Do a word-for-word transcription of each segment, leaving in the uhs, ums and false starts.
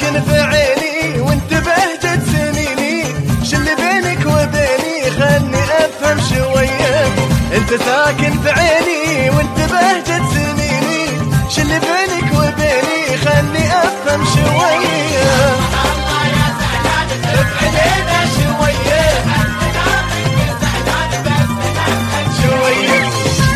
ساكن في عيني وانت بهجة سنيني، شلي بينك وبيني خلني افهم شوية. انت ساكن في عيني وانت بهجة سنيني، شلي بينك وبيني خلني افهم شوية. علينا شوية شوية.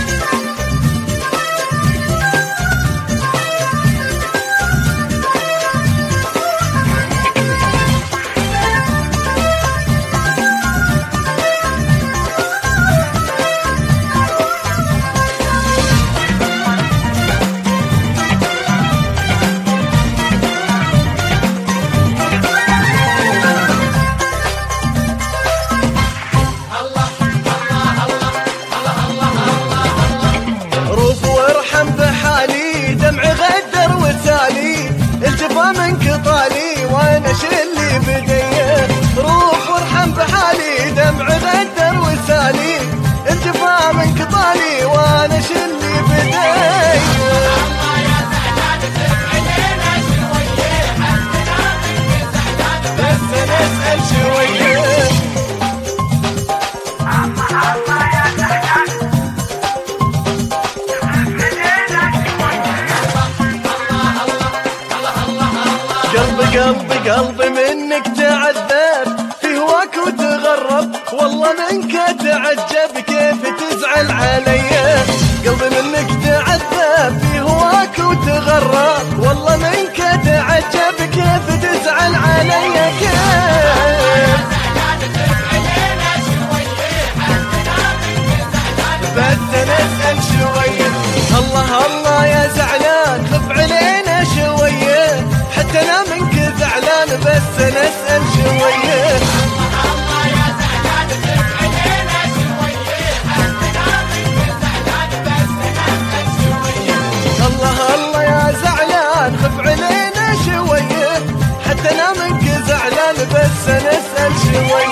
الجفا منك طالي وانا شلي بديه، روح وارحم بحالي دمع غدر وسالي. الجفا منك طالي وانا شلي بديه. الله يا زعلان سب علينا شويه، حدنا منك زعلان بس نسأل شويه. الله يا زعلان قلبي قلبي قلبي منك تعذب في هواك وتغرب، والله منك تعجب كيف تزعل عليا. قلبي منك تعذب في هواك وتغرب، والله منك تعجب كيف تزعل عليا. كيف بس نسأل شوية. الله الله يا زعلان خف علينا شوية، حتى انا منك زعلان بس نسأل شوية. الله يا زعلان خف علينا شوية، حتى انا منك زعلان بس نسأل شوية. الله الله يا زعلان خف علينا شوية، حتى انا منك زعلان بس نسأل شوية.